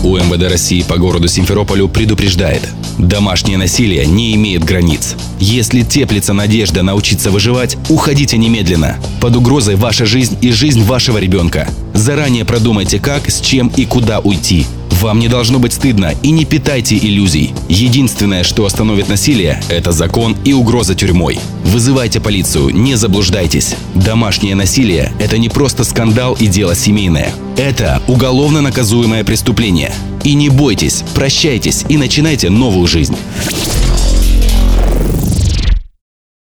УМВД России по городу Симферополю предупреждает: домашнее насилие не имеет границ. Если теплится надежда научиться выживать, уходите немедленно. Под угрозой ваша жизнь и жизнь вашего ребенка. Заранее продумайте, как, с чем и куда уйти. Вам не должно быть стыдно и не питайте иллюзий. Единственное, что остановит насилие, это закон и угроза тюрьмой. Вызывайте полицию, не заблуждайтесь. Домашнее насилие – это не просто скандал и дело семейное. Это уголовно наказуемое преступление. И не бойтесь, прощайтесь и начинайте новую жизнь.